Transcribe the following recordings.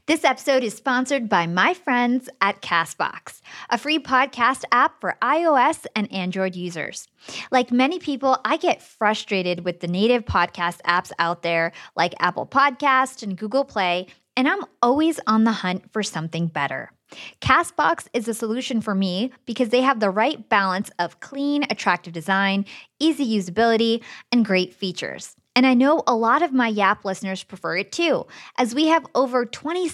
This episode is sponsored by my friends at CastBox, a free podcast app for iOS and Android users. Like many people, I get frustrated with the native podcast apps out there like Apple Podcast and Google Play, and I'm always on the hunt for something better. CastBox is a solution for me because they have the right balance of clean, attractive design, easy usability, and great features. And I know a lot of my Yap listeners prefer it too, as we have over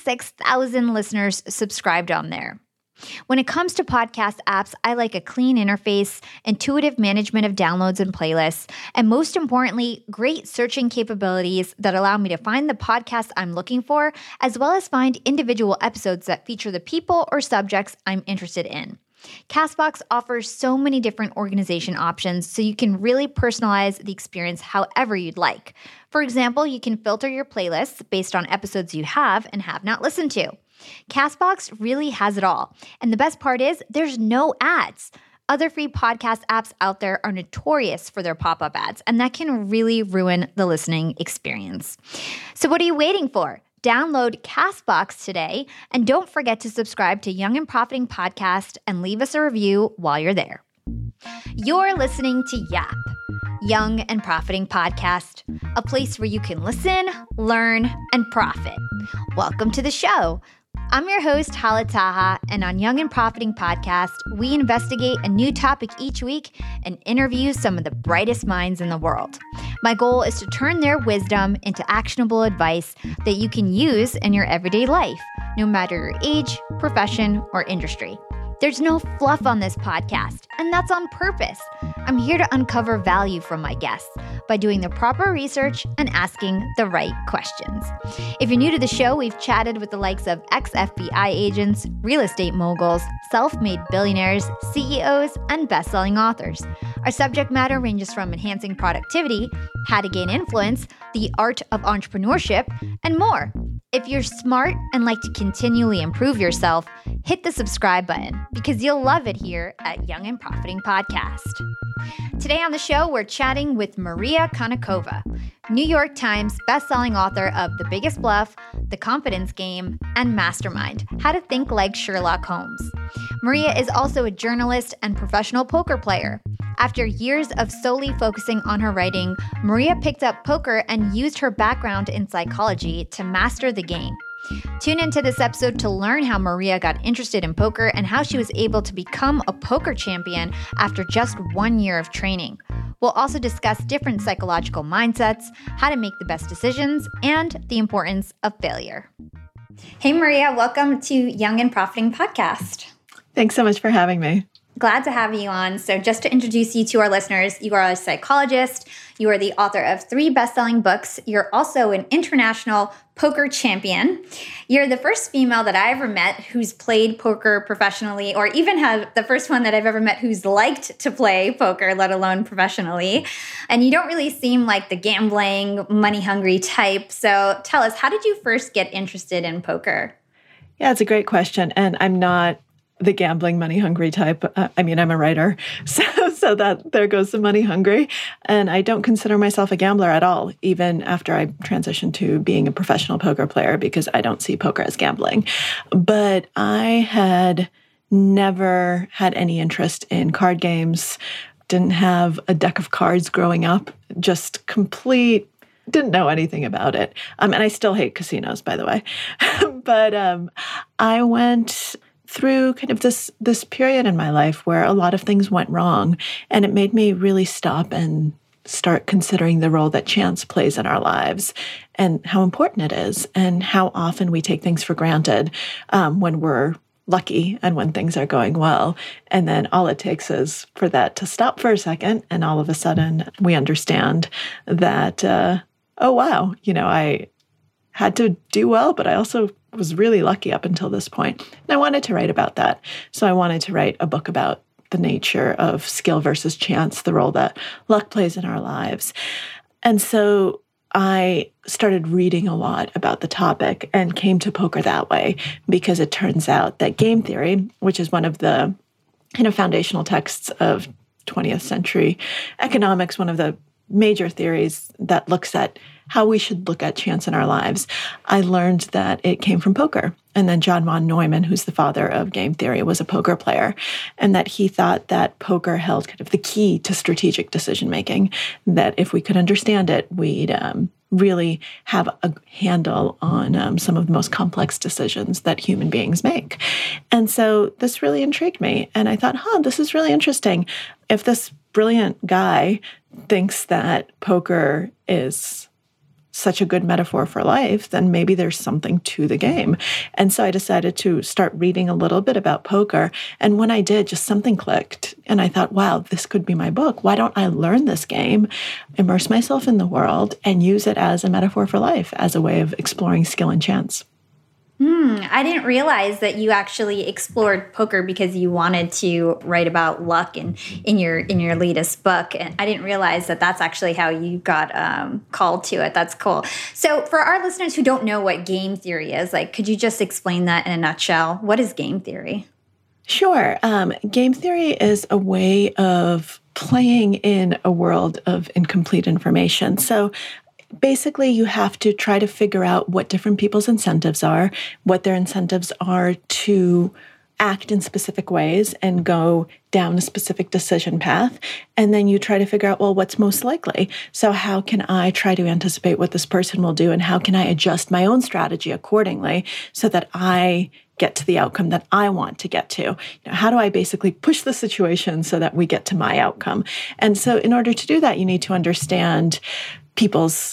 26,000 listeners subscribed on there. When it comes to podcast apps, I like a clean interface, intuitive management of downloads and playlists, and most importantly, great searching capabilities that allow me to find the podcast I'm looking for, as well as find individual episodes that feature the people or subjects I'm interested in. CastBox offers so many different organization options, so you can really personalize the experience however you'd like. For example, you can filter your playlists based on episodes you have and have not listened to. CastBox really has it all. And the best part is there's no ads. Other free podcast apps out there are notorious for their pop-up ads, and that can really ruin the listening experience. So what are you waiting for? Download CastBox today, and don't forget to subscribe to Young and Profiting Podcast and leave us a review while you're there. You're listening to Yap, Young and Profiting Podcast, a place where you can listen, learn, and profit. Welcome to the show. I'm your host, Hala Taha, and on Young and Profiting Podcast, we investigate a new topic each week and interview some of the brightest minds in the world. My goal is to turn their wisdom into actionable advice that you can use in your everyday life, no matter your age, profession, or industry. There's no fluff on this podcast, and that's on purpose. I'm here to uncover value from my guests by doing the proper research and asking the right questions. If you're new to the show, we've chatted with the likes of ex-FBI agents, real estate moguls, self-made billionaires, CEOs, and best-selling authors. Our subject matter ranges from enhancing productivity, how to gain influence, the art of entrepreneurship, and more. If you're smart and like to continually improve yourself, hit the subscribe button because you'll love it here at Young and Profiting Podcast. Today on the show, we're chatting with Maria Konnikova, New York Times bestselling author of The Biggest Bluff, The Confidence Game, and Mastermind, How to Think Like Sherlock Holmes. Maria is also a journalist and professional poker player. After years of solely focusing on her writing, Maria picked up poker and used her background in psychology to master the game. Tune into this episode to learn how Maria got interested in poker and how she was able to become a poker champion after just 1 year of training. We'll also discuss different psychological mindsets, how to make the best decisions, and the importance of failure. Hey, Maria, welcome to Young and Profiting Podcast. Thanks so much for having me. Glad to have you on. So just to introduce you to our listeners, you are a psychologist. You are the author of 3 best-selling books. You're also an international poker champion. You're the first female that I ever met who's played poker professionally, or even have the first one that I've ever met who's liked to play poker, let alone professionally. And you don't really seem like the gambling, money-hungry type. So tell us, how did you first get interested in poker? Yeah, it's a great question. And I'm not the gambling, money-hungry type. I'm a writer, so that there goes the money-hungry. And I don't consider myself a gambler at all, even after I transitioned to being a professional poker player, because I don't see poker as gambling. But I had never had any interest in card games, didn't have a deck of cards growing up, just didn't know anything about it. And I still hate casinos, by the way. But I went through kind of this period in my life where a lot of things went wrong, and it made me really stop and start considering the role that chance plays in our lives and how important it is and how often we take things for granted when we're lucky and when things are going well. And then all it takes is for that to stop for a second, and all of a sudden we understand that, oh, wow, I had to do well, but I also was really lucky up until this point. And I wanted to write about that. So I wanted to write a book about the nature of skill versus chance, the role that luck plays in our lives. And so I started reading a lot about the topic and came to poker that way, because it turns out that game theory, which is one of the kind of foundational texts of 20th century economics, one of the major theories that looks at how we should look at chance in our lives, I learned that it came from poker. And then John von Neumann, who's the father of game theory, was a poker player, and that he thought that poker held kind of the key to strategic decision making, that if we could understand it, we'd really have a handle on some of the most complex decisions that human beings make. And so this really intrigued me. And I thought, this is really interesting. If this brilliant guy thinks that poker is such a good metaphor for life, then maybe there's something to the game. And so I decided to start reading a little bit about poker. And when I did, just something clicked. And I thought, wow, this could be my book. Why don't I learn this game, immerse myself in the world, and use it as a metaphor for life, as a way of exploring skill and chance? I didn't realize that you actually explored poker because you wanted to write about luck in your latest book, and I didn't realize that that's actually how you got called to it. That's cool. So, for our listeners who don't know what game theory is, could you just explain that in a nutshell? What is game theory? Sure. Game theory is a way of playing in a world of incomplete information. So, basically, you have to try to figure out what different people's incentives are, what their incentives are to act in specific ways and go down a specific decision path. And then you try to figure out, well, what's most likely? So how can I try to anticipate what this person will do? And how can I adjust my own strategy accordingly so that I get to the outcome that I want to get to? How do I basically push the situation so that we get to my outcome? And so in order to do that, you need to understand people's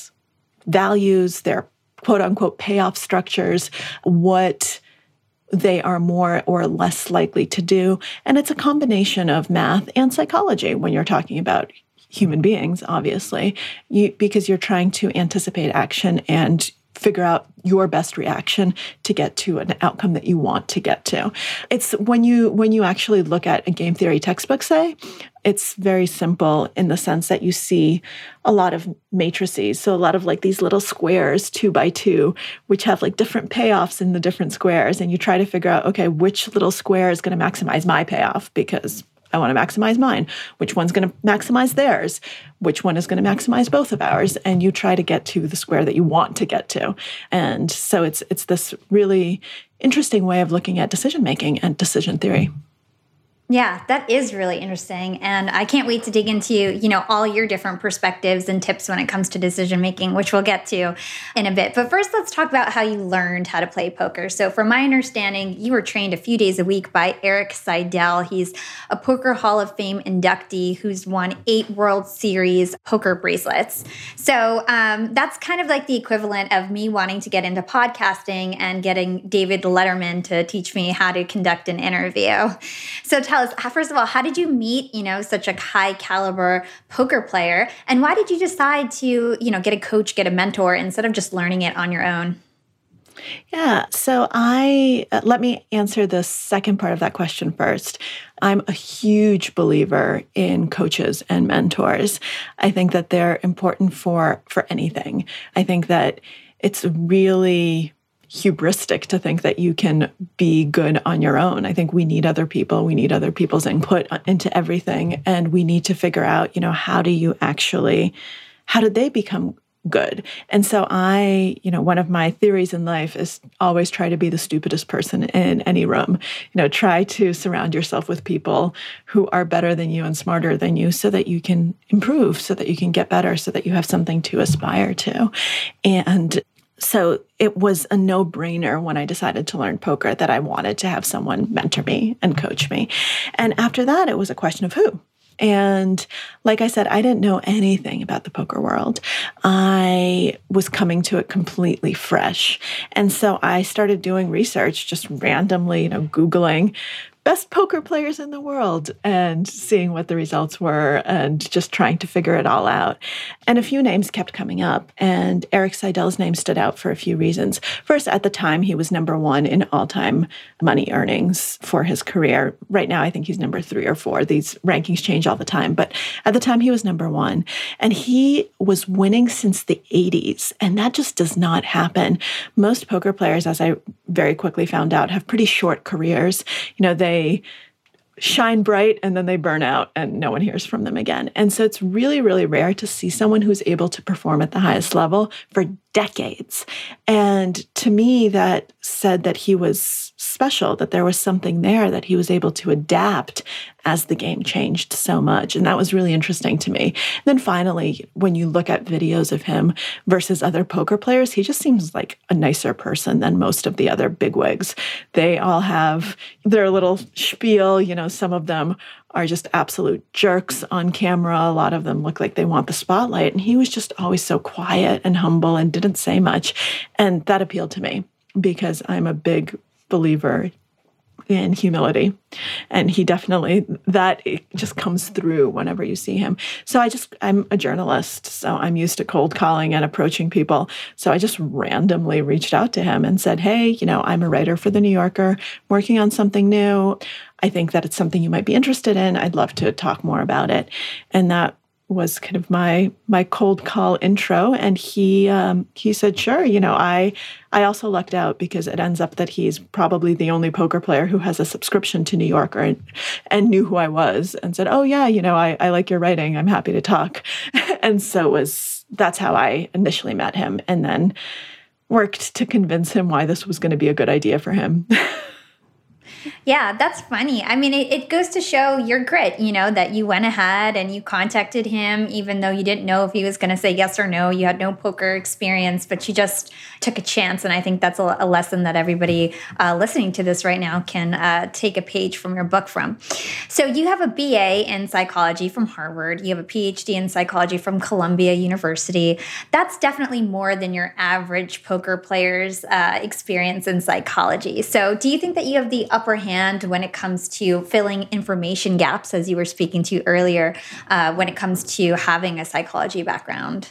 values, their quote unquote payoff structures, what they are more or less likely to do. And it's a combination of math and psychology when you're talking about human beings, obviously, because you're trying to anticipate action and figure out your best reaction to get to an outcome that you want to get to. It's when you actually look at a game theory textbook, say, it's very simple in the sense that you see a lot of matrices. So a lot of these little squares 2 by 2, which have different payoffs in the different squares. And you try to figure out, okay, which little square is going to maximize my payoff because I want to maximize mine. Which one's going to maximize theirs? Which one is going to maximize both of ours? And you try to get to the square that you want to get to. And so it's this really interesting way of looking at decision making and decision theory. Yeah, that is really interesting. And I can't wait to dig into, all your different perspectives and tips when it comes to decision making, which we'll get to in a bit. But first, let's talk about how you learned how to play poker. So from my understanding, you were trained a few days a week by Erik Seidel. He's a Poker Hall of Fame inductee who's won 8 World Series poker bracelets. So that's kind of like the equivalent of me wanting to get into podcasting and getting David Letterman to teach me how to conduct an interview. So tell us, first of all, how did you meet, such a high caliber poker player? And why did you decide to, get a coach, get a mentor instead of just learning it on your own? Yeah, so let me answer the second part of that question first. I'm a huge believer in coaches and mentors. I think that they're important for anything. I think that it's really hubristic to think that you can be good on your own. I think we need other people. We need other people's input into everything. And we need to figure out, how did they become good? And so one of my theories in life is always try to be the stupidest person in any room. Try to surround yourself with people who are better than you and smarter than you so that you can improve, so that you can get better, so that you have something to aspire to. And so it was a no-brainer when I decided to learn poker that I wanted to have someone mentor me and coach me. And after that, it was a question of who. And like I said, I didn't know anything about the poker world. I was coming to it completely fresh. And so I started doing research, just randomly, Googling best poker players in the world and seeing what the results were and just trying to figure it all out. And a few names kept coming up, and Erik Seidel's name stood out for a few reasons. First, at the time, he was number 1 in all-time money earnings for his career. Right now, I think he's number 3 or 4. These rankings change all the time, but at the time, he was number 1. And he was winning since the 80s, and that just does not happen. Most poker players, as I very quickly found out, have pretty short careers. They shine bright and then they burn out and no one hears from them again. And so it's really, really rare to see someone who's able to perform at the highest level for decades. And to me, that said that he was special, that there was something there, that he was able to adapt as the game changed so much. And that was really interesting to me. And then finally, when you look at videos of him versus other poker players, he just seems like a nicer person than most of the other bigwigs. They all have their little spiel. Some of them are just absolute jerks on camera. A lot of them look like they want the spotlight. And he was just always so quiet and humble and didn't say much. And that appealed to me because I'm a big believer in humility. And he definitely, that it just comes through whenever you see him. So I'm a journalist, so I'm used to cold calling and approaching people. So I just randomly reached out to him and said, hey, I'm a writer for The New Yorker, working on something new. I think that it's something you might be interested in. I'd love to talk more about it. And that was kind of my cold call intro. And he said, sure. I also lucked out because it ends up that he's probably the only poker player who has a subscription to New Yorker and knew who I was and said, oh yeah, I like your writing. I'm happy to talk. And so that's how I initially met him and then worked to convince him why this was going to be a good idea for him. Yeah, that's funny. I mean, it goes to show your grit, that you went ahead and you contacted him, even though you didn't know if he was going to say yes or no. You had no poker experience, but you just took a chance. And I think that's a lesson that everybody listening to this right now can take a page from your book from. So you have a BA in psychology from Harvard. You have a PhD in psychology from Columbia University. That's definitely more than your average poker player's experience in psychology. So do you think that you have the upper hand when it comes to filling information gaps, as you were speaking to earlier, when it comes to having a psychology background?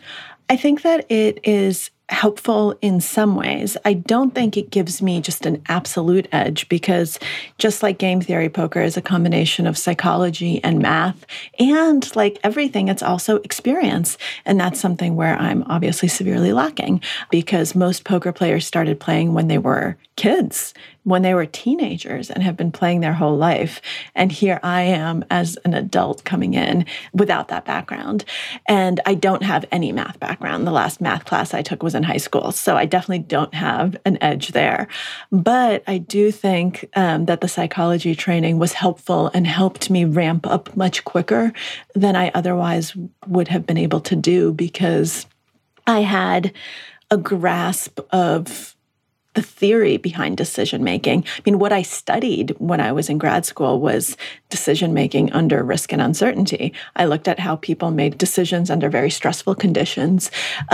I think that it is helpful in some ways. I don't think it gives me just an absolute edge because just like game theory, poker is a combination of psychology and math. And like everything, it's also experience. And that's something where I'm obviously severely lacking because most poker players started playing when they were kids, when they were teenagers and have been playing their whole life. And here I am as an adult coming in without that background. And I don't have any math background. The last math class I took was in high school. So I definitely don't have an edge there. But I do think that the psychology training was helpful and helped me ramp up much quicker than I otherwise would have been able to do because I had a grasp of the theory behind decision-making. I mean, what I studied when I was in grad school was decision-making under risk and uncertainty. I looked at how people made decisions under very stressful conditions,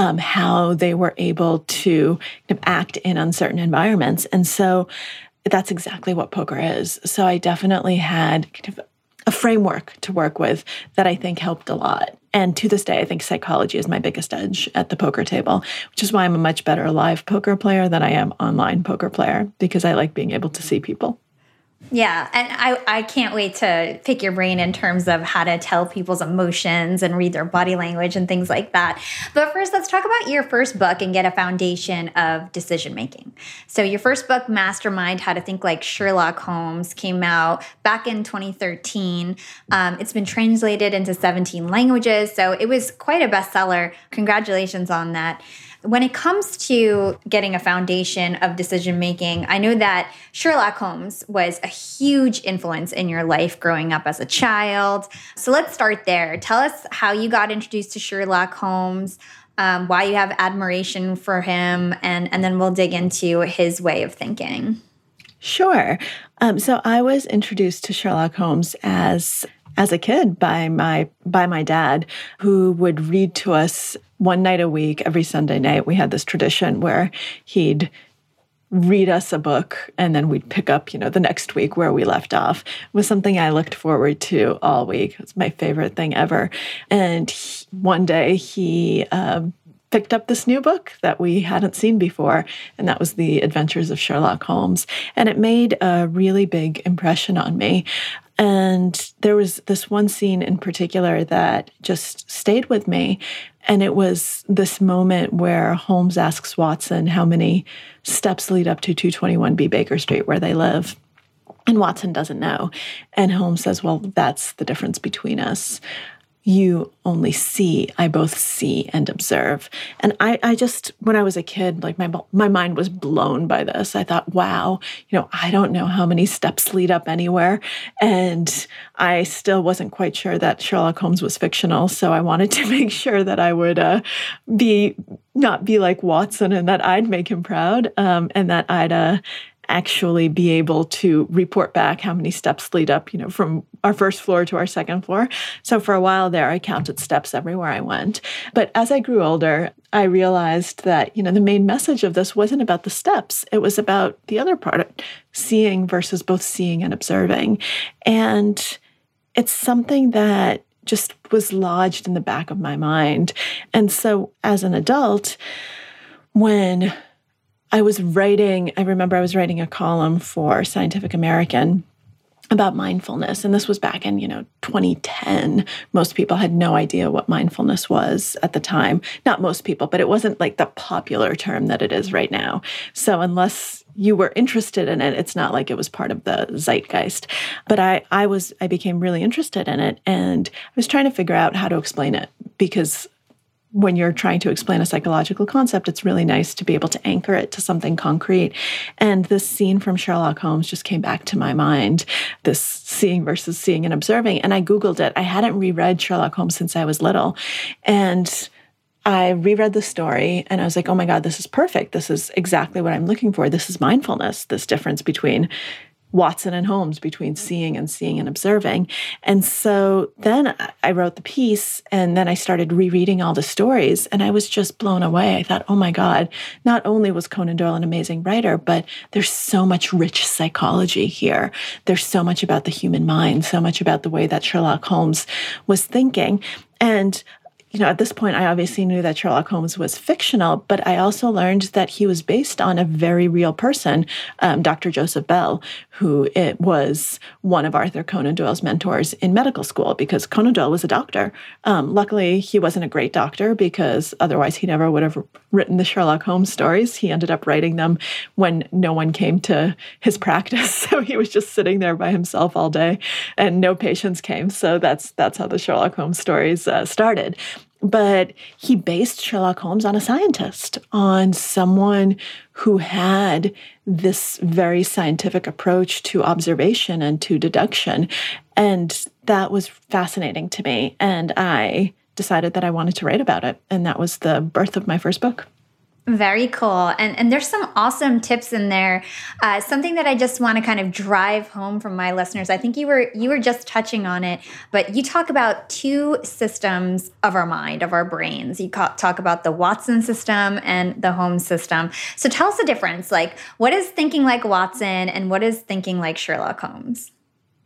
how they were able to act in uncertain environments. And so that's exactly what poker is. So I definitely had kind of a framework to work with that I think helped a lot. And to this day, I think psychology is my biggest edge at the poker table, which is why I'm a much better live poker player than I am online poker player, because I like being able to see people. Yeah, and I can't wait to pick your brain in terms of how to tell people's emotions and read their body language and things like that. But first, let's talk about your first book and get a foundation of decision making. So your first book, Mastermind, How to Think Like Sherlock Holmes, came out back in 2013. It's been translated into 17 languages, so it was quite a bestseller. Congratulations on that. When it comes to getting a foundation of decision-making, I know that Sherlock Holmes was a huge influence in your life growing up as a child. So let's start there. Tell us how you got introduced to Sherlock Holmes, why you have admiration for him, and then we'll dig into his way of thinking. Sure. So I was introduced to Sherlock Holmes as a kid by my dad, who would read to us one night a week. Every Sunday night, we had this tradition where he'd read us a book and then we'd pick up, the next week where we left off. It was something I looked forward to all week. It's my favorite thing ever. And one day he picked up this new book that we hadn't seen before, and that was The Adventures of Sherlock Holmes. And it made a really big impression on me. And there was this one scene in particular that just stayed with me. And it was this moment where Holmes asks Watson how many steps lead up to 221B Baker Street, where they live. And Watson doesn't know. And Holmes says, well, that's the difference between us. You only see, I both see and observe. And I just, when I was a kid, like my mind was blown by this. I thought, wow, I don't know how many steps lead up anywhere. And I still wasn't quite sure that Sherlock Holmes was fictional. So I wanted to make sure that I would not be like Watson, and that I'd make him proud, and that I'd actually be able to report back how many steps lead up, from our first floor to our second floor. So for a while there, I counted steps everywhere I went. But as I grew older, I realized that, the main message of this wasn't about the steps. It was about the other part, seeing versus both seeing and observing. And it's something that just was lodged in the back of my mind. And so as an adult, when I remember I was writing a column for Scientific American about mindfulness. And this was back in, 2010. Most people had no idea what mindfulness was at the time. Not most people, but it wasn't like the popular term that it is right now. So unless you were interested in it, it's not like it was part of the zeitgeist. But I became really interested in it, and I was trying to figure out how to explain it, because when you're trying to explain a psychological concept, it's really nice to be able to anchor it to something concrete. And this scene from Sherlock Holmes just came back to my mind, this seeing versus seeing and observing. And I Googled it. I hadn't reread Sherlock Holmes since I was little. And I reread the story and I was like, oh my God, this is perfect. This is exactly what I'm looking for. This is mindfulness, this difference between Watson and Holmes, between seeing and observing. And so then I wrote the piece, and then I started rereading all the stories, and I was just blown away. I thought, oh my God, not only was Conan Doyle an amazing writer, but there's so much rich psychology here. There's so much about the human mind, so much about the way that Sherlock Holmes was thinking. And at this point, I obviously knew that Sherlock Holmes was fictional, but I also learned that he was based on a very real person, Dr. Joseph Bell, who was one of Arthur Conan Doyle's mentors in medical school, because Conan Doyle was a doctor. Luckily, he wasn't a great doctor, because otherwise he never would have written the Sherlock Holmes stories. He ended up writing them when no one came to his practice. So he was just sitting there by himself all day, and no patients came. So that's how the Sherlock Holmes stories started. But he based Sherlock Holmes on a scientist, on someone who had this very scientific approach to observation and to deduction. And that was fascinating to me. And I decided that I wanted to write about it. And that was the birth of my first book. Very cool. And there's some awesome tips in there. Something that I just want to kind of drive home from my listeners. I think you were just touching on it, but you talk about two systems of our mind, of our brains. You talk about the Watson system and the Holmes system. So tell us the difference. Like, what is thinking like Watson and what is thinking like Sherlock Holmes?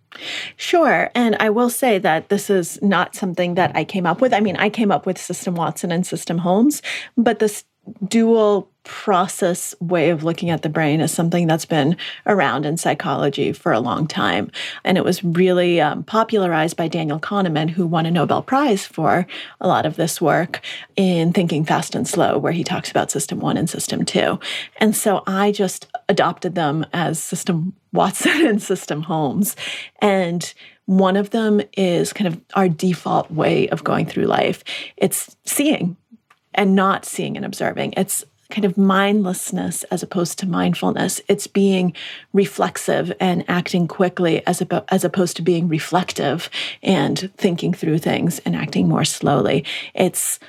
Sure. And I will say that this is not something that I came up with. I mean, I came up with System Watson and System Holmes, but this dual process way of looking at the brain is something that's been around in psychology for a long time. And it was really popularized by Daniel Kahneman, who won a Nobel Prize for a lot of this work in Thinking Fast and Slow, where he talks about System 1 and System 2. And so I just adopted them as System Watson and System Holmes. And one of them is kind of our default way of going through life. It's seeing and not seeing and observing. It's kind of mindlessness as opposed to mindfulness. It's being reflexive and acting quickly as opposed to being reflective and thinking through things and acting more slowly. It's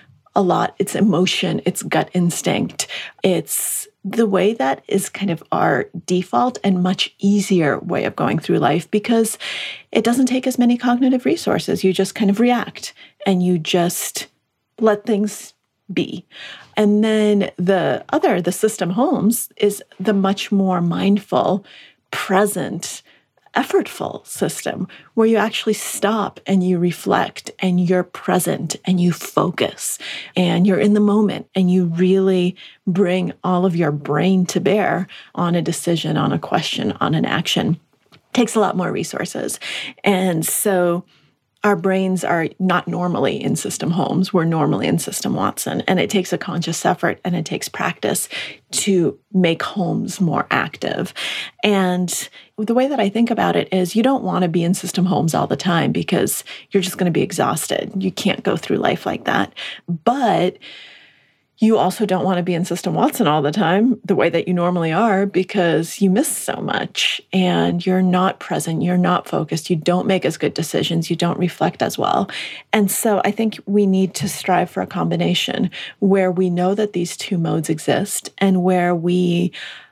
emotion, it's gut instinct. It's the way that is kind of our default and much easier way of going through life, because it doesn't take as many cognitive resources. You just kind of react and you just let things be. And then the System Holmes, is the much more mindful, present, effortful system where you actually stop and you reflect and you're present and you focus and you're in the moment and you really bring all of your brain to bear on a decision, on a question, on an action. It takes a lot more resources. And so our brains are not normally in System Holmes. We're normally in System Watson. And it takes a conscious effort and it takes practice to make Holmes more active. And the way that I think about it is you don't want to be in System Holmes all the time because you're just going to be exhausted. You can't go through life like that. But you also don't want to be in System Watson all the time, the way that you normally are, because you miss so much and you're not present, you're not focused, you don't make as good decisions, you don't reflect as well. And so I think we need to strive for a combination where we know that these two modes exist and where we,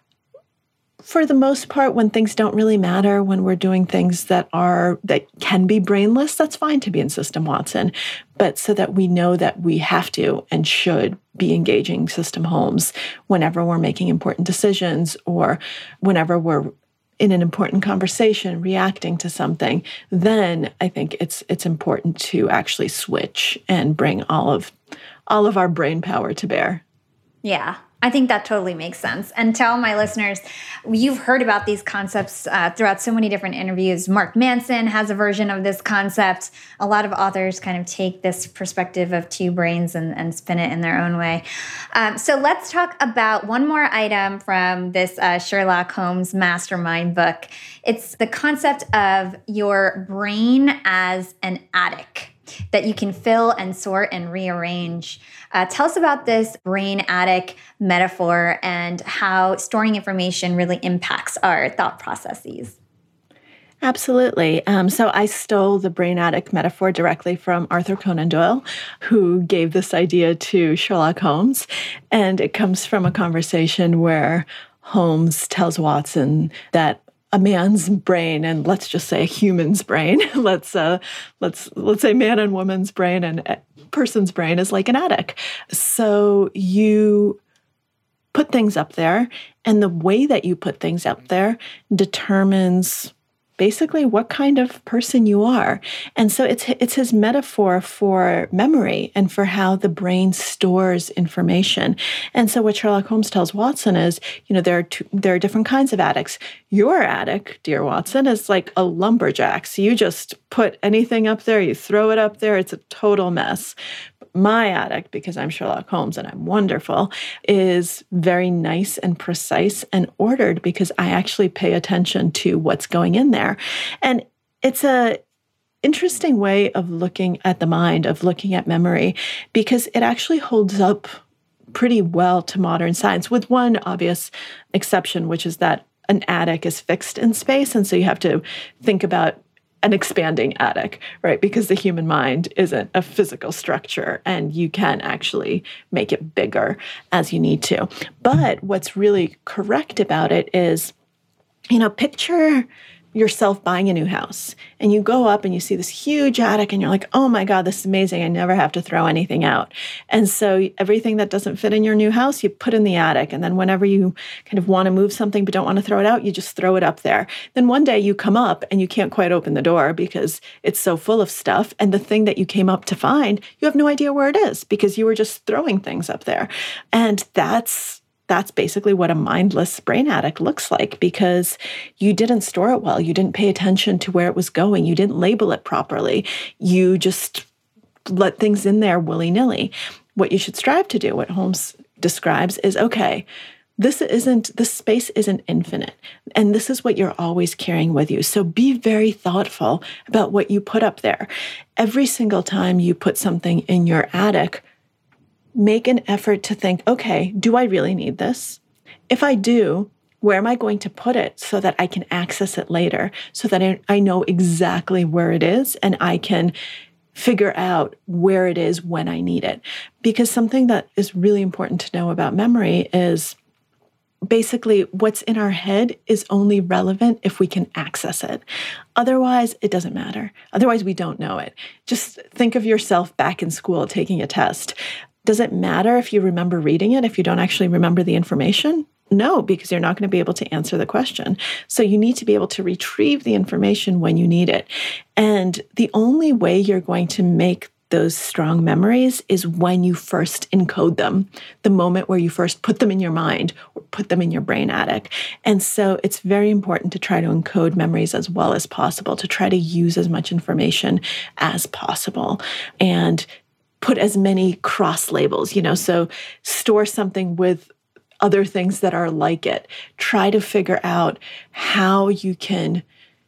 for the most part, when things don't really matter, when we're doing things that can be brainless, that's fine to be in System Watson. But so that we know that we have to and should be engaging System Holmes whenever we're making important decisions or whenever we're in an important conversation, reacting to something, then I think it's important to actually switch and bring all of our brain power to bear. Yeah. I think that totally makes sense. And tell my listeners, you've heard about these concepts throughout so many different interviews. Mark Manson has a version of this concept. A lot of authors kind of take this perspective of two brains and spin it in their own way. So let's talk about one more item from this Sherlock Holmes mastermind book. It's the concept of your brain as an attic that you can fill and sort and rearrange. Tell us about this brain attic metaphor and how storing information really impacts our thought processes. Absolutely. So I stole the brain attic metaphor directly from Arthur Conan Doyle, who gave this idea to Sherlock Holmes. And it comes from a conversation where Holmes tells Watson that a man's brain, and let's just say a human's brain, let's say man and woman's brain and a person's brain is like an attic. So you put things up there, and the way that you put things up there determines basically what kind of person you are. And so it's his metaphor for memory and for how the brain stores information. And so what Sherlock Holmes tells Watson is, there are different kinds of attics. Your attic, dear Watson, is like a lumberjack. So you just put anything up there, you throw it up there, it's a total mess. My attic, because I'm Sherlock Holmes and I'm wonderful, is very nice and precise and ordered because I actually pay attention to what's going in there. And it's a interesting way of looking at the mind, of looking at memory, because it actually holds up pretty well to modern science, with one obvious exception, which is that an attic is fixed in space. And so you have to think about an expanding attic, right? Because the human mind isn't a physical structure and you can actually make it bigger as you need to. But what's really correct about it is, picture yourself buying a new house and you go up and you see this huge attic and you're like, oh my God, this is amazing. I never have to throw anything out. And so everything that doesn't fit in your new house, you put in the attic. And then whenever you kind of want to move something but don't want to throw it out, you just throw it up there. Then one day you come up and you can't quite open the door because it's so full of stuff. And the thing that you came up to find, you have no idea where it is because you were just throwing things up there. And that's basically what a mindless brain attic looks like, because you didn't store it well. You didn't pay attention to where it was going. You didn't label it properly. You just let things in there willy-nilly. What you should strive to do, what Holmes describes, is, okay, this space isn't infinite. And this is what you're always carrying with you. So be very thoughtful about what you put up there. Every single time you put something in your attic, make an effort to think, okay, do I really need this? If I do, where am I going to put it so that I can access it later, so that I know exactly where it is and I can figure out where it is when I need it? Because something that is really important to know about memory is basically what's in our head is only relevant if we can access it. Otherwise, it doesn't matter. Otherwise, we don't know it. Just think of yourself back in school taking a test. Does it matter if you remember reading it if you don't actually remember the information? No, because you're not going to be able to answer the question. So you need to be able to retrieve the information when you need it. And the only way you're going to make those strong memories is when you first encode them, the moment where you first put them in your mind or put them in your brain attic. And so it's very important to try to encode memories as well as possible, to try to use as much information as possible and put as many cross labels, so store something with other things that are like it. Try to figure out how you can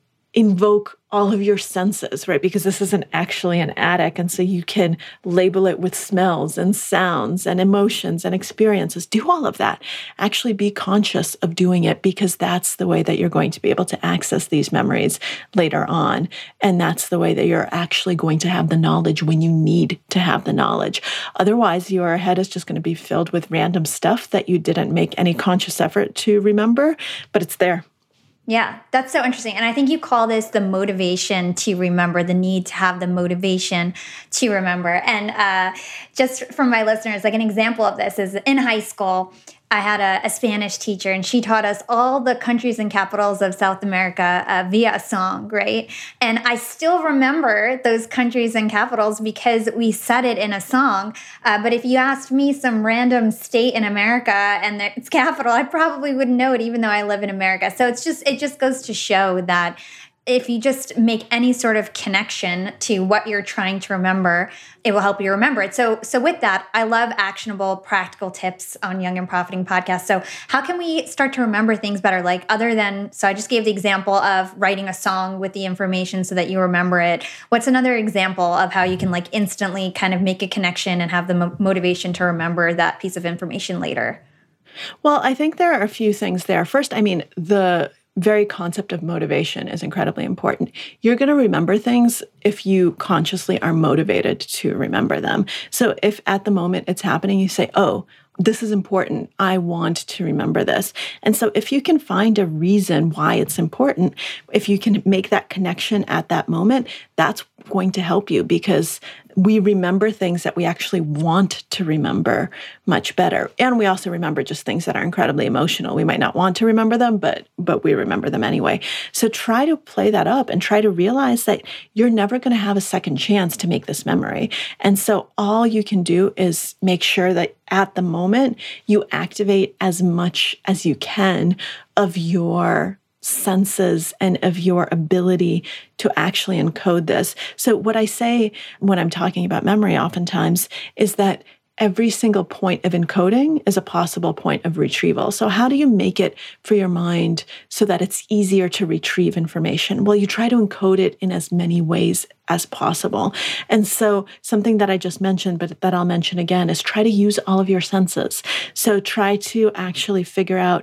invoke all of your senses, right? Because this isn't actually an attic. And so you can label it with smells and sounds and emotions and experiences. Do all of that. Actually be conscious of doing it, because that's the way that you're going to be able to access these memories later on. And that's the way that you're actually going to have the knowledge when you need to have the knowledge. Otherwise, your head is just going to be filled with random stuff that you didn't make any conscious effort to remember, but it's there. Yeah, that's so interesting. And I think you call this the motivation to remember, the need to have the motivation to remember. And just from my listeners, like an example of this is in high school, I had a Spanish teacher, and she taught us all the countries and capitals of South America via a song, right? And I still remember those countries and capitals because we said it in a song. But if you asked me some random state in America and its capital, I probably wouldn't know it, even though I live in America. So it just goes to show that if you just make any sort of connection to what you're trying to remember, it will help you remember it. So with that, I love actionable, practical tips on Young and Profiting Podcast. So how can we start to remember things better? Like so I just gave the example of writing a song with the information so that you remember it. What's another example of how you can like instantly kind of make a connection and have the motivation to remember that piece of information later? Well, I think there are a few things there. First, the very concept of motivation is incredibly important. You're going to remember things if you consciously are motivated to remember them. So if at the moment it's happening, you say, oh, this is important. I want to remember this. And so if you can find a reason why it's important, if you can make that connection at that moment, that's going to help you, because we remember things that we actually want to remember much better. And we also remember just things that are incredibly emotional. We might not want to remember them, but we remember them anyway. So try to play that up and try to realize that you're never going to have a second chance to make this memory. And so all you can do is make sure that at the moment you activate as much as you can of your senses and of your ability to actually encode this. So what I say when I'm talking about memory oftentimes is that every single point of encoding is a possible point of retrieval. So how do you make it for your mind so that it's easier to retrieve information? Well, you try to encode it in as many ways as possible. And so something that I just mentioned, but that I'll mention again, is try to use all of your senses. So try to actually figure out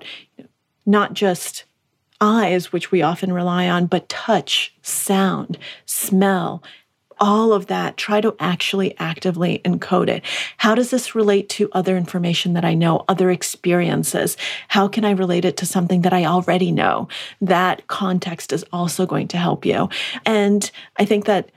not just eyes, which we often rely on, but touch, sound, smell, all of that. Try to actually actively encode it. How does this relate to other information that I know, other experiences? How can I relate it to something that I already know? That context is also going to help you. And I think that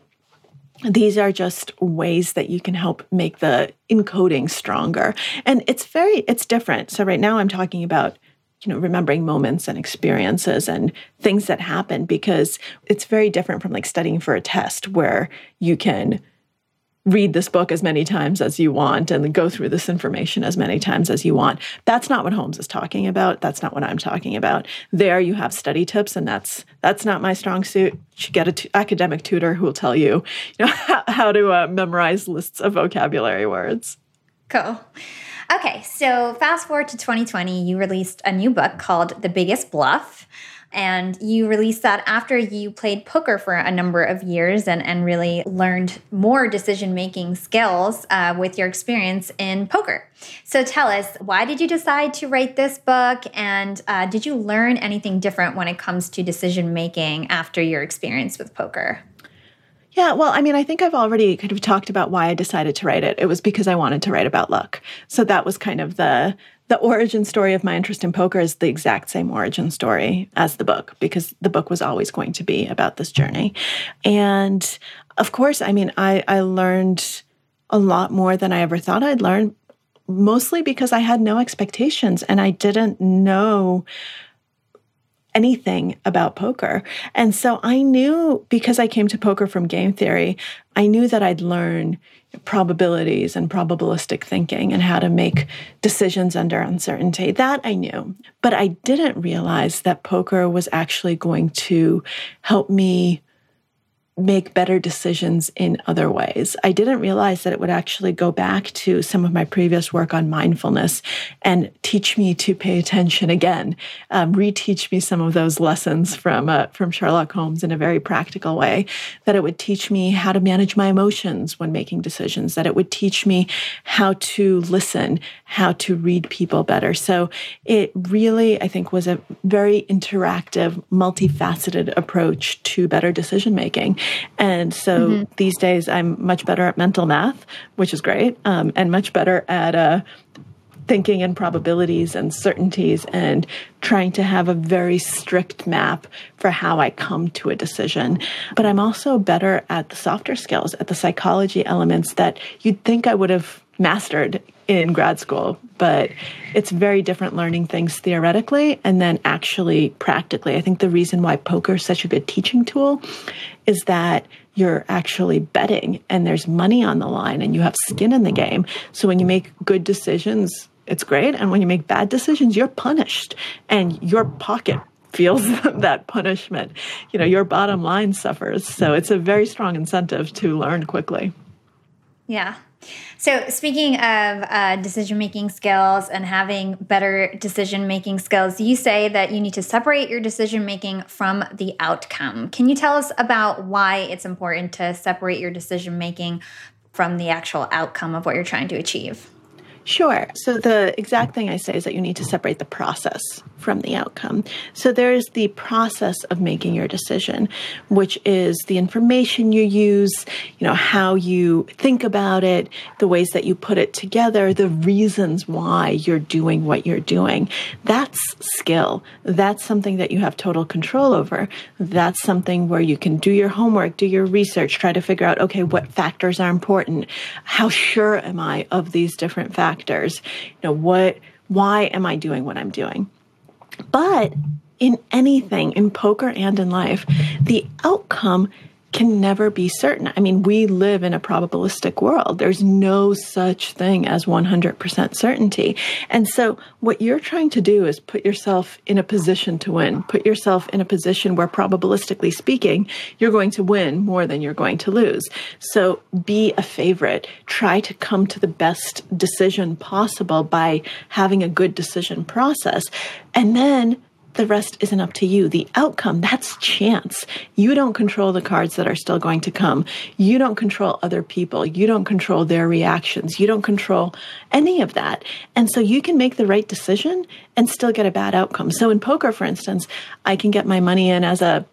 these are just ways that you can help make the encoding stronger. And it's different. So right now I'm talking about remembering moments and experiences and things that happen, because it's very different from like studying for a test where you can read this book as many times as you want and go through this information as many times as you want. That's not what Holmes is talking about. That's not what I'm talking about. There you have study tips, and that's not my strong suit. You should get an academic tutor who will tell you, how to memorize lists of vocabulary words. Cool. Okay, so fast forward to 2020, you released a new book called The Biggest Bluff. And you released that after you played poker for a number of years and really learned more decision-making skills with your experience in poker. So tell us, why did you decide to write this book? And did you learn anything different when it comes to decision-making after your experience with poker? Yeah, well, I think I've already kind of talked about why I decided to write it. It was because I wanted to write about luck. So that was kind of the origin story of my interest in poker, is the exact same origin story as the book, because the book was always going to be about this journey. And of course, I learned a lot more than I ever thought I'd learn, mostly because I had no expectations and I didn't know anything about poker. And so I knew, because I came to poker from game theory, I knew that I'd learn probabilities and probabilistic thinking and how to make decisions under uncertainty. That I knew. But I didn't realize that poker was actually going to help me make better decisions in other ways. I didn't realize that it would actually go back to some of my previous work on mindfulness and teach me to pay attention again, reteach me some of those lessons from Sherlock Holmes in a very practical way, that it would teach me how to manage my emotions when making decisions, that it would teach me how to listen, how to read people better. So it really, I think, was a very interactive, multifaceted approach to better decision making. And so these days I'm much better at mental math, which is great, and much better at thinking in probabilities and certainties and trying to have a very strict map for how I come to a decision. But I'm also better at the softer skills, at the psychology elements that you'd think I would have mastered in grad school, but it's very different learning things theoretically and then actually practically. I think the reason why poker is such a good teaching tool is that you're actually betting and there's money on the line and you have skin in the game. So when you make good decisions, it's great. And when you make bad decisions, you're punished and your pocket feels that punishment. You know, your bottom line suffers. So it's a very strong incentive to learn quickly. Yeah. So speaking of decision-making skills and having better decision-making skills, you say that you need to separate your decision-making from the outcome. Can you tell us about why it's important to separate your decision-making from the actual outcome of what you're trying to achieve? Sure. So the exact thing I say is that you need to separate the process from the outcome. So there's the process of making your decision, which is the information you use, how you think about it, the ways that you put it together, the reasons why you're doing what you're doing. That's skill. That's something that you have total control over. That's something where you can do your homework, do your research, try to figure out, okay, what factors are important? How sure am I of these different factors? Why am I doing what I'm doing? But in anything, in poker and in life, the outcome can never be certain. I mean, we live in a probabilistic world. There's no such thing as 100% certainty. And so what you're trying to do is put yourself in a position to win, put yourself in a position where probabilistically speaking, you're going to win more than you're going to lose. So be a favorite. Try to come to the best decision possible by having a good decision process. And then the rest isn't up to you. The outcome, that's chance. You don't control the cards that are still going to come. You don't control other people. You don't control their reactions. You don't control any of that. And so you can make the right decision and still get a bad outcome. So in poker, for instance, I can get my money in as a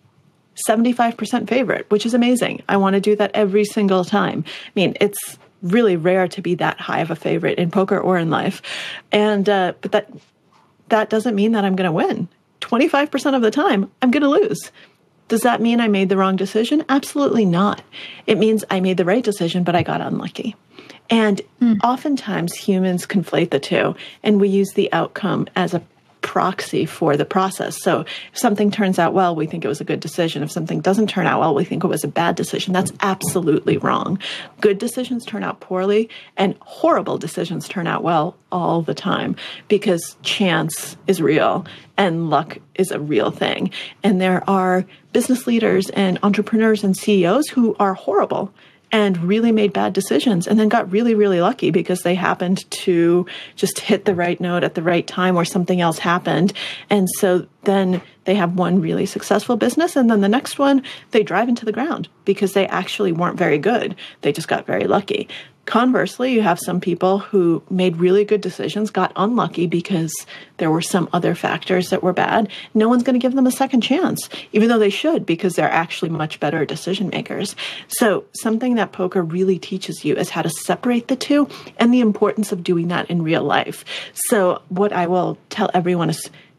75% favorite, which is amazing. I want to do that every single time. I mean, it's really rare to be that high of a favorite in poker or in life. And but that doesn't mean that I'm going to win. 25% of the time, I'm going to lose. Does that mean I made the wrong decision? Absolutely not. It means I made the right decision, but I got unlucky. And oftentimes humans conflate the two, and we use the outcome as a proxy for the process. So if something turns out well, we think it was a good decision. If something doesn't turn out well, we think it was a bad decision. That's absolutely wrong. Good decisions turn out poorly, and horrible decisions turn out well all the time, because chance is real and luck is a real thing. And there are business leaders and entrepreneurs and CEOs who are horrible and really made bad decisions and then got really, really lucky because they happened to just hit the right note at the right time or something else happened. And so then they have one really successful business, and then the next one, they drive into the ground because they actually weren't very good. They just got very lucky. Conversely, you have some people who made really good decisions, got unlucky because there were some other factors that were bad. No one's going to give them a second chance, even though they should, because they're actually much better decision makers. So something that poker really teaches you is how to separate the two and the importance of doing that in real life. So what I will tell everyone is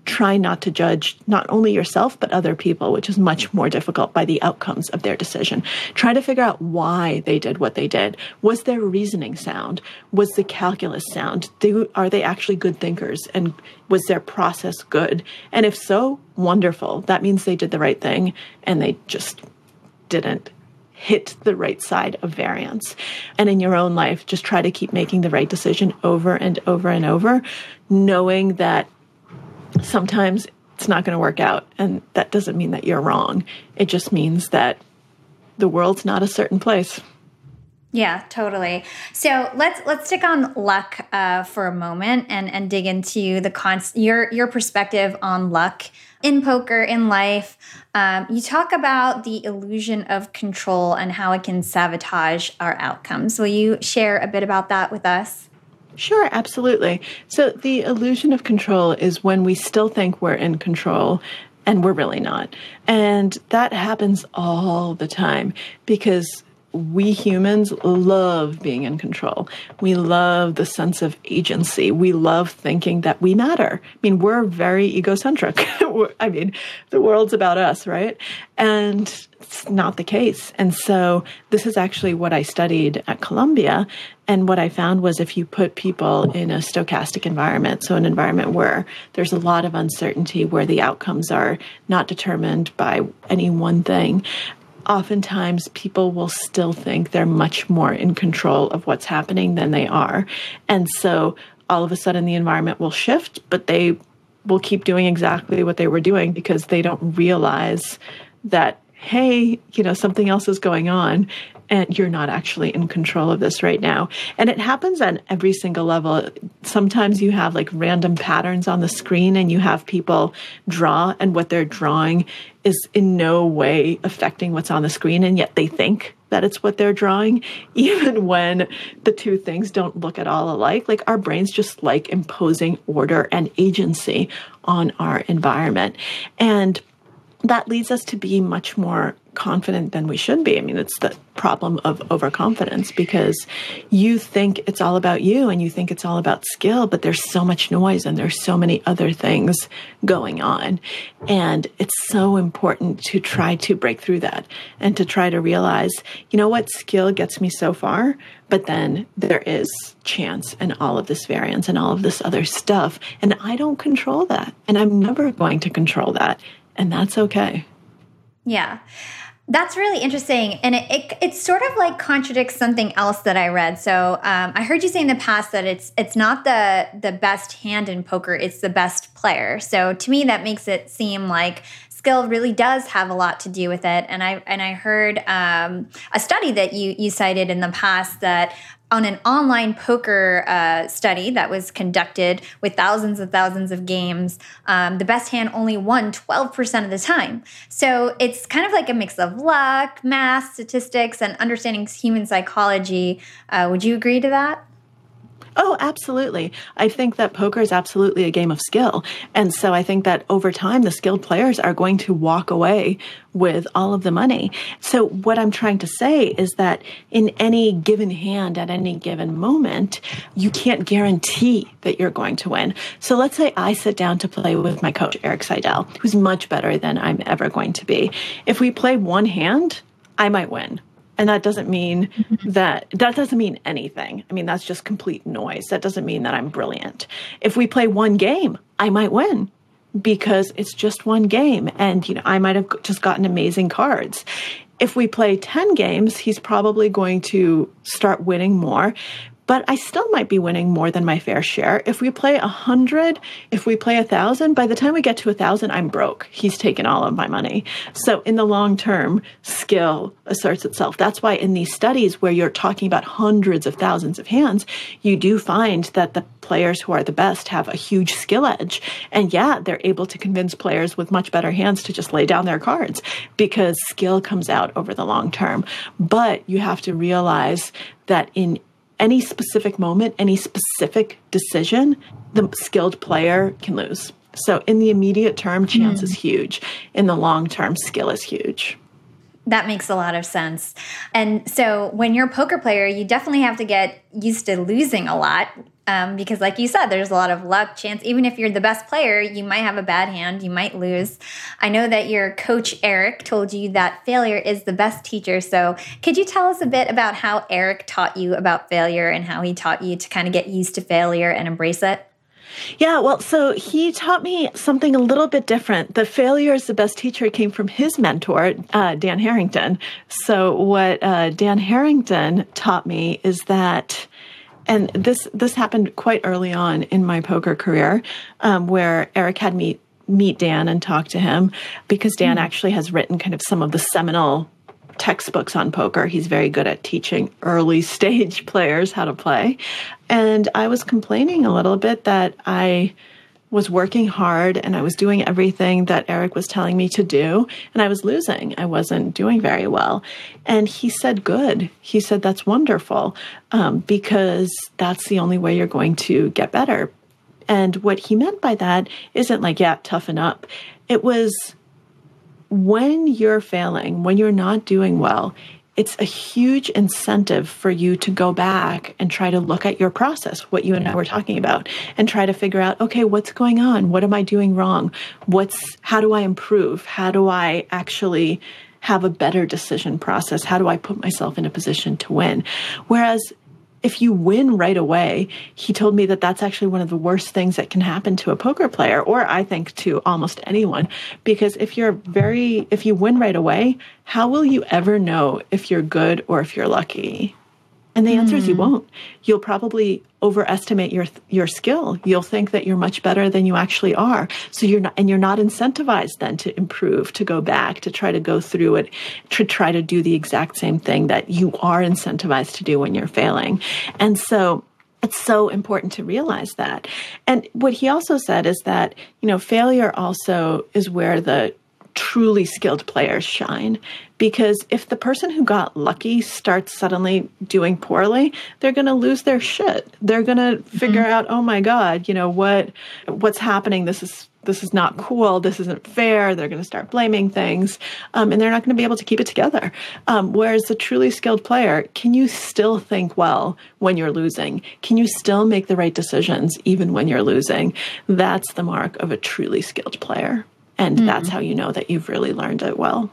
try not to judge not only yourself, but other people, which is much more difficult, by the outcomes of their decision. Try to figure out why they did what they did. Was their reasoning sound? Was the calculus sound? Are they actually good thinkers? And was their process good? And if so, wonderful. That means they did the right thing and they just didn't hit the right side of variance. And in your own life, just try to keep making the right decision over and over and over, knowing that sometimes it's not going to work out. And that doesn't mean that you're wrong. It just means that the world's not a certain place. Yeah, totally. So let's stick on luck for a moment and dig into your perspective on luck in poker, in life. You talk about the illusion of control and how it can sabotage our outcomes. Will you share a bit about that with us? Sure, absolutely. So the illusion of control is when we still think we're in control and we're really not. And that happens all the time because we humans love being in control. We love the sense of agency. We love thinking that we matter. I mean, we're very egocentric. The world's about us, right? And it's not the case. And so this is actually what I studied at Columbia. And what I found was if you put people in a stochastic environment, so an environment where there's a lot of uncertainty, where the outcomes are not determined by any one thing, oftentimes people will still think they're much more in control of what's happening than they are. And so all of a sudden the environment will shift, but they will keep doing exactly what they were doing because they don't realize that, hey, something else is going on and you're not actually in control of this right now. And it happens on every single level. Sometimes you have like random patterns on the screen and you have people draw, and what they're drawing is in no way affecting what's on the screen, and yet they think that it's what they're drawing, even when the two things don't look at all alike. Like our brains just like imposing order and agency on our environment. And that leads us to be much more confident than we should be. I mean, it's the problem of overconfidence because you think it's all about you and you think it's all about skill, but there's so much noise and there's so many other things going on. And it's so important to try to break through that and to try to realize, what, skill gets me so far, but then there is chance and all of this variance and all of this other stuff. And I don't control that. And I'm never going to control that. And that's okay. Yeah. That's really interesting. And it sort of like contradicts something else that I read. So I heard you say in the past that it's not the best hand in poker, it's the best player. So to me, that makes it seem like skill really does have a lot to do with it. And I heard a study that you cited in the past that on an online poker study that was conducted with thousands of games, the best hand only won 12% of the time. So it's kind of like a mix of luck, math, statistics, and understanding human psychology. Would you agree to that? Oh, absolutely. I think that poker is absolutely a game of skill. And so I think that over time, the skilled players are going to walk away with all of the money. So what I'm trying to say is that in any given hand at any given moment, you can't guarantee that you're going to win. So let's say I sit down to play with my coach, Eric Seidel, who's much better than I'm ever going to be. If we play one hand, I might win. And that doesn't mean that doesn't mean anything. I mean, that's just complete noise. That doesn't mean that I'm brilliant. If we play one game, I might win because it's just one game. And, I might have just gotten amazing cards. If we play 10 games, he's probably going to start winning more. But I still might be winning more than my fair share. If we play 100, if we play 1,000, by the time we get to 1,000, I'm broke. He's taken all of my money. So in the long term, skill asserts itself. That's why in these studies where you're talking about hundreds of thousands of hands, you do find that the players who are the best have a huge skill edge. And yeah, they're able to convince players with much better hands to just lay down their cards because skill comes out over the long term. But you have to realize that in any specific moment, any specific decision, the skilled player can lose. So in the immediate term, chance is huge. In the long term, skill is huge. That makes a lot of sense. And so when you're a poker player, you definitely have to get used to losing a lot because like you said, there's a lot of luck, chance. Even if you're the best player, you might have a bad hand, you might lose. I know that your coach, Eric, told you that failure is the best teacher. So could you tell us a bit about how Eric taught you about failure and how he taught you to kind of get used to failure and embrace it? Yeah, well, so he taught me something a little bit different. The failure is the best teacher came from his mentor, Dan Harrington. So what Dan Harrington taught me is that, and this happened quite early on in my poker career, where Eric had me meet Dan and talk to him, because Dan actually has written kind of some of the seminal textbooks on poker. He's very good at teaching early stage players how to play. And I was complaining a little bit that I was working hard and I was doing everything that Eric was telling me to do, and I was losing. I wasn't doing very well. And he said, good. He said, that's wonderful, because that's the only way you're going to get better. And what he meant by that isn't like, yeah, toughen up. It was, when you're failing, when you're not doing well, it's a huge incentive for you to go back and try to look at your process, what you and I were talking about, and try to figure out, okay, what's going on? What am I doing wrong? How do I improve? How do I actually have a better decision process? How do I put myself in a position to win? Whereas if you win right away, he told me that that's actually one of the worst things that can happen to a poker player, or I think to almost anyone, because if you win right away, how will you ever know if you're good or if you're lucky? And the answer is you won't. You'll probably overestimate your skill. You'll think that you're much better than you actually are. So you're not incentivized then to improve, to go back, to try to go through it, to try to do the exact same thing that you are incentivized to do when you're failing. And so it's so important to realize that. And what he also said is that, failure also is where the truly skilled players shine. Because if the person who got lucky starts suddenly doing poorly, they're going to lose their shit. They're going to figure out, oh my God, what's happening? This is not cool. This isn't fair. They're going to start blaming things, and they're not going to be able to keep it together. Whereas the truly skilled player, can you still think well when you're losing? Can you still make the right decisions even when you're losing? That's the mark of a truly skilled player. And that's how you know that you've really learned it well.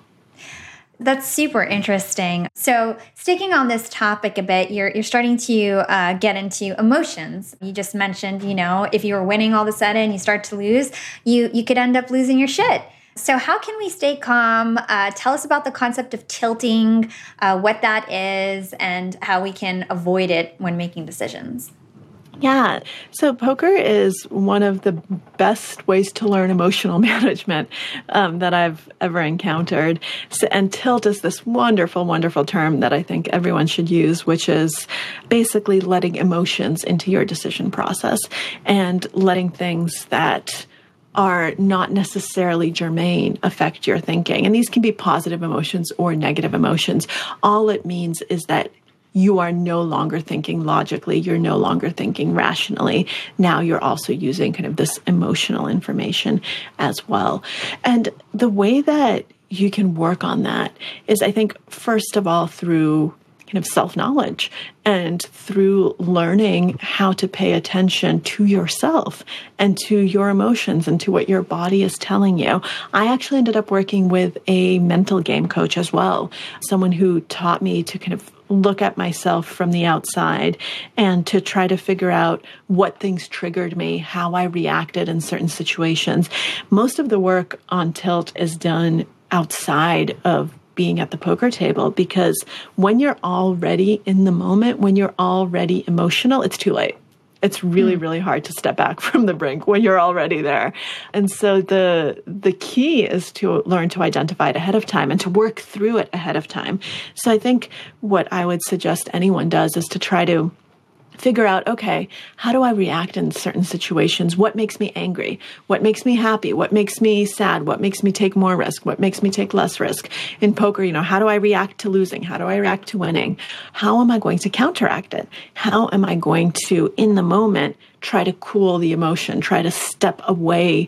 That's super interesting. So sticking on this topic a bit, you're starting to get into emotions. You just mentioned, if you were winning all of a sudden, you start to lose, you could end up losing your shit. So how can we stay calm? Tell us about the concept of tilting, what that is, and how we can avoid it when making decisions. Yeah. So poker is one of the best ways to learn emotional management that I've ever encountered. And tilt is this wonderful, wonderful term that I think everyone should use, which is basically letting emotions into your decision process and letting things that are not necessarily germane affect your thinking. And these can be positive emotions or negative emotions. All it means is that you are no longer thinking logically. You're no longer thinking rationally. Now you're also using kind of this emotional information as well. And the way that you can work on that is, I think, first of all, through kind of self-knowledge and through learning how to pay attention to yourself and to your emotions and to what your body is telling you. I actually ended up working with a mental game coach as well, someone who taught me to kind of look at myself from the outside and to try to figure out what things triggered me, how I reacted in certain situations. Most of the work on tilt is done outside of being at the poker table, because when you're already in the moment, when you're already emotional, it's too late. It's really, really hard to step back from the brink when you're already there. And so the key is to learn to identify it ahead of time and to work through it ahead of time. So I think what I would suggest anyone does is to try to figure out, okay, how do I react in certain situations? What makes me angry? What makes me happy? What makes me sad? What makes me take more risk? What makes me take less risk? In poker, how do I react to losing? How do I react to winning? How am I going to counteract it? How am I going to, in the moment, try to cool the emotion, try to step away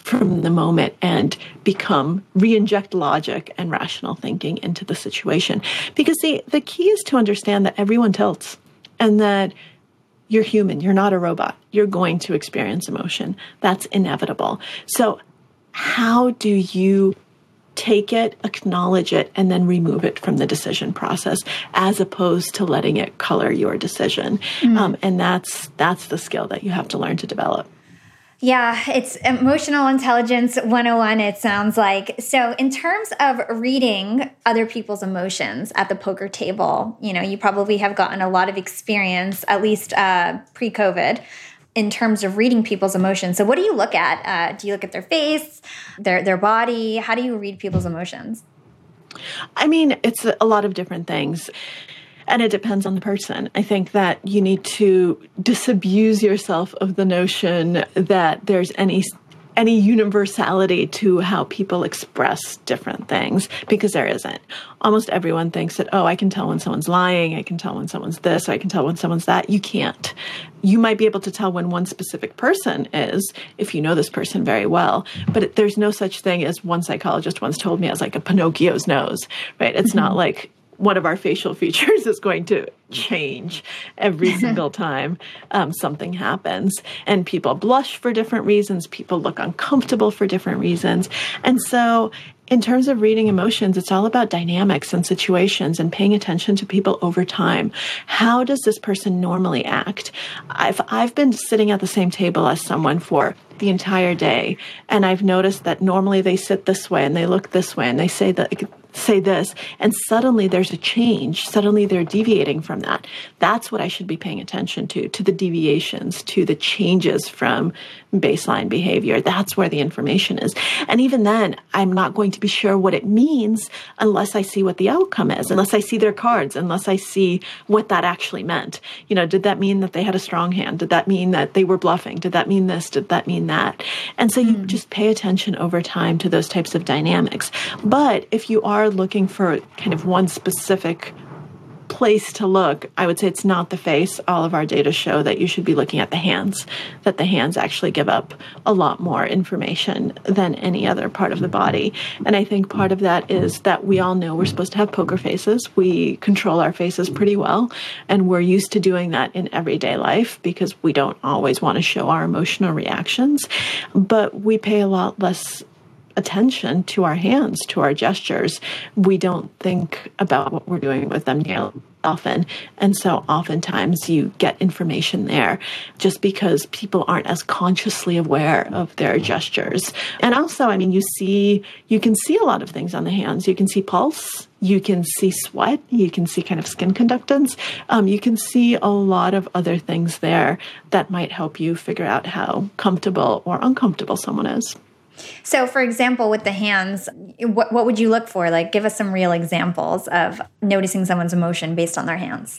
from the moment and re-inject logic and rational thinking into the situation. Because the key is to understand that everyone tilts and that you're human. You're not a robot. You're going to experience emotion. That's inevitable. So how do you take it, acknowledge it, and then remove it from the decision process, as opposed to letting it color your decision? And that's the skill that you have to learn to develop. Yeah, it's emotional intelligence 101, it sounds like. So in terms of reading other people's emotions at the poker table, you probably have gotten a lot of experience, at least pre-COVID, in terms of reading people's emotions. So what do you look at? Do you look at their face, their body? How do you read people's emotions? I mean, it's a lot of different things. And it depends on the person. I think that you need to disabuse yourself of the notion that there's any universality to how people express different things, because there isn't. Almost everyone thinks that, I can tell when someone's lying, I can tell when someone's this, I can tell when someone's that. You can't. You might be able to tell when one specific person is, if you know this person very well, but there's no such thing as, one psychologist once told me, as like a Pinocchio's nose, right? It's not like one of our facial features is going to change every single time something happens. And people blush for different reasons. People look uncomfortable for different reasons. And so in terms of reading emotions, it's all about dynamics and situations and paying attention to people over time. How does this person normally act? I've been sitting at the same table as someone for the entire day, and I've noticed that normally they sit this way and they look this way and they say this, and suddenly there's a change. Suddenly they're deviating from that. That's what I should be paying attention to the deviations, to the changes from baseline behavior. That's where the information is. And even then, I'm not going to be sure what it means unless I see what the outcome is, unless I see their cards, unless I see what that actually meant. Did that mean that they had a strong hand? Did that mean that they were bluffing? Did that mean this? Did that mean that? And so you just pay attention over time to those types of dynamics. But if you are looking for kind of one specific place to look, I would say it's not the face. All of our data show that you should be looking at the hands, that the hands actually give up a lot more information than any other part of the body. And I think part of that is that we all know we're supposed to have poker faces. We control our faces pretty well, and we're used to doing that in everyday life because we don't always want to show our emotional reactions, but we pay a lot less attention to our hands, to our gestures. We don't think about what we're doing with them often. And so oftentimes you get information there just because people aren't as consciously aware of their gestures. And also, you can see a lot of things on the hands. You can see pulse, you can see sweat, you can see kind of skin conductance. You can see a lot of other things there that might help you figure out how comfortable or uncomfortable someone is. So, for example, with the hands, what would you look for? Like, give us some real examples of noticing someone's emotion based on their hands.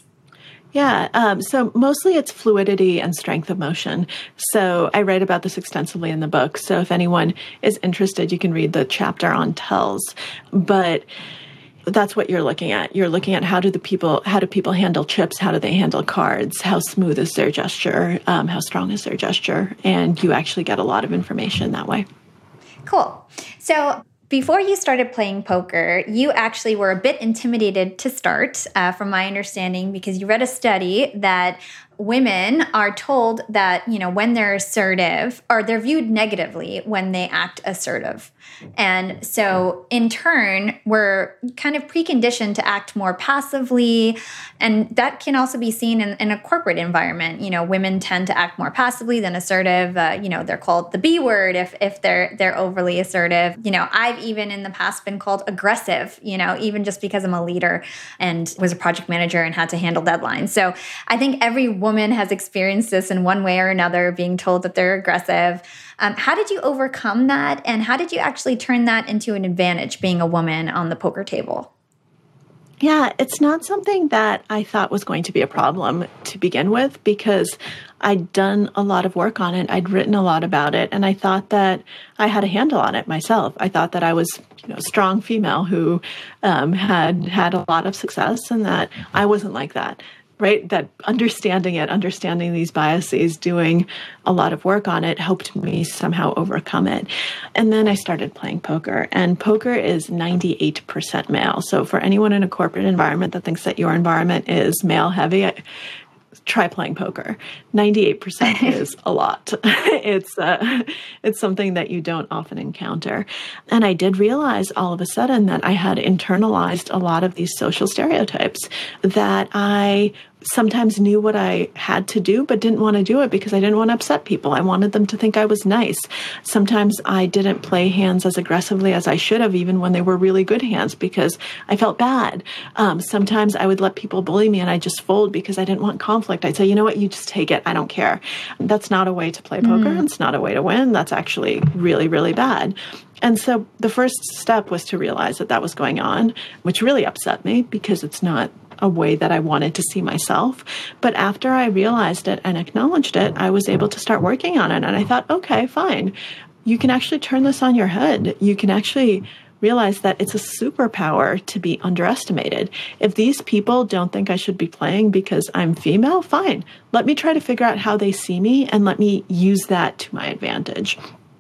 Yeah, so mostly it's fluidity and strength of motion. So I write about this extensively in the book. So if anyone is interested, you can read the chapter on tells. But that's what you're looking at. You're looking at how do people handle chips? How do they handle cards? How smooth is their gesture? How strong is their gesture? And you actually get a lot of information that way. Cool. So before you started playing poker, you actually were a bit intimidated to start, from my understanding, because you read a study that women are told that, when they're assertive, or they're viewed negatively when they act assertive. And so in turn, we're kind of preconditioned to act more passively. And that can also be seen in a corporate environment. Women tend to act more passively than assertive. They're called the B word if they're overly assertive. I've even in the past been called aggressive, even just because I'm a leader and was a project manager and had to handle deadlines. So I think every woman has experienced this in one way or another, being told that they're aggressive. How did you overcome that? And how did you actually turn that into an advantage, being a woman on the poker table? Yeah, it's not something that I thought was going to be a problem to begin with, because I'd done a lot of work on it. I'd written a lot about it, and I thought that I had a handle on it myself. I thought that I was a strong female who had a lot of success, and that I wasn't like that. right? That understanding these biases, doing a lot of work on it helped me somehow overcome it. And then I started playing poker, and poker is 98% male. So for anyone in a corporate environment that thinks that your environment is male heavy, try playing poker. 98% is a lot. It's something that you don't often encounter. And I did realize all of a sudden that I had internalized a lot of these social stereotypes, that I sometimes knew what I had to do, but didn't want to do it because I didn't want to upset people. I wanted them to think I was nice. Sometimes I didn't play hands as aggressively as I should have, even when they were really good hands, because I felt bad. Sometimes I would let people bully me and I just fold because I didn't want conflict. I'd say, you know what, you just take it. I don't care. That's not a way to play poker. It's not a way to win. That's actually really, really bad. And so the first step was to realize that that was going on, which really upset me because it's not a way that I wanted to see myself. But after I realized it and acknowledged it, I was able to start working on it. And I thought, okay, fine. You can actually turn this on your head. You can actually realize that it's a superpower to be underestimated. If these people don't think I should be playing because I'm female, fine. Let me try to figure out how they see me and let me use that to my advantage.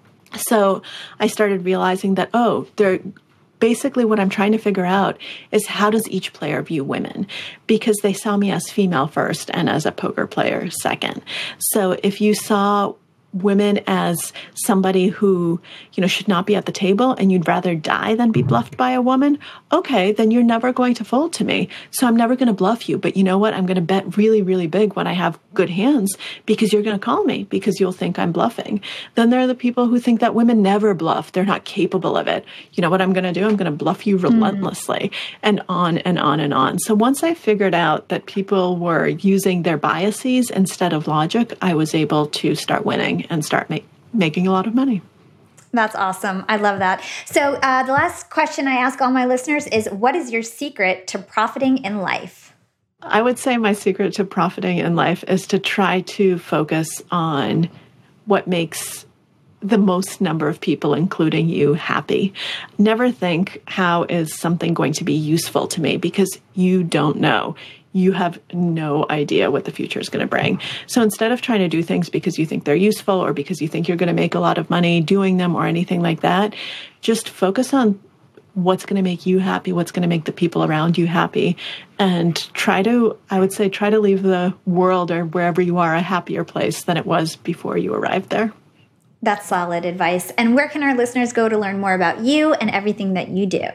So I started realizing that, basically what I'm trying to figure out is how does each player view women? Because they saw me as female first and as a poker player second. So if you saw women as somebody who, should not be at the table and you'd rather die than be bluffed by a woman, okay, then you're never going to fold to me. So I'm never going to bluff you. But you know what? I'm going to bet really, really big when I have good hands because you're going to call me because you'll think I'm bluffing. Then there are the people who think that women never bluff. They're not capable of it. You know what I'm going to do? I'm going to bluff you relentlessly and on and on and on. So once I figured out that people were using their biases instead of logic, I was able to start winning and start making a lot of money. That's awesome. I love that. So the last question I ask all my listeners is, what is your secret to profiting in life? I would say my secret to profiting in life is to try to focus on what makes the most number of people, including you, happy. Never think, how is something going to be useful to me? Because you don't know. You have no idea what the future is going to bring. So instead of trying to do things because you think they're useful or because you think you're going to make a lot of money doing them or anything like that, just focus on what's going to make you happy, what's going to make the people around you happy, and try to leave the world or wherever you are a happier place than it was before you arrived there. That's solid advice. And where can our listeners go to learn more about you and everything that you do?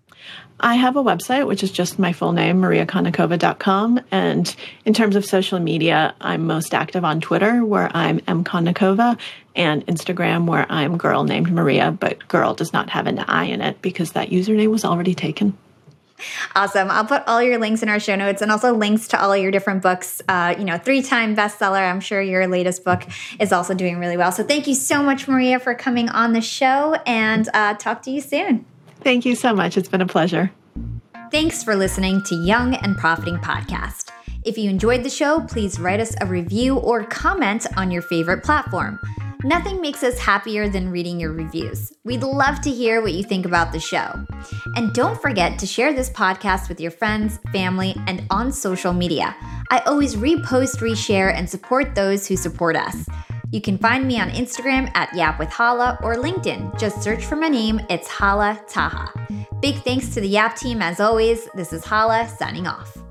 I have a website, which is just my full name, mariakonnikova.com. And in terms of social media, I'm most active on Twitter, where I'm mkonnikova, and Instagram, where I'm girl named Maria, but girl does not have an I in it because that username was already taken. Awesome. I'll put all your links in our show notes and also links to all your different books. 3-time bestseller. I'm sure your latest book is also doing really well. So thank you so much, Maria, for coming on the show, and talk to you soon. Thank you so much. It's been a pleasure. Thanks for listening to Young and Profiting Podcast. If you enjoyed the show, please write us a review or comment on your favorite platform. Nothing makes us happier than reading your reviews. We'd love to hear what you think about the show. And don't forget to share this podcast with your friends, family, and on social media. I always repost, reshare, and support those who support us. You can find me on Instagram at Yap with Hala or LinkedIn. Just search for my name. It's Hala Taha. Big thanks to the Yap team as always. This is Hala signing off.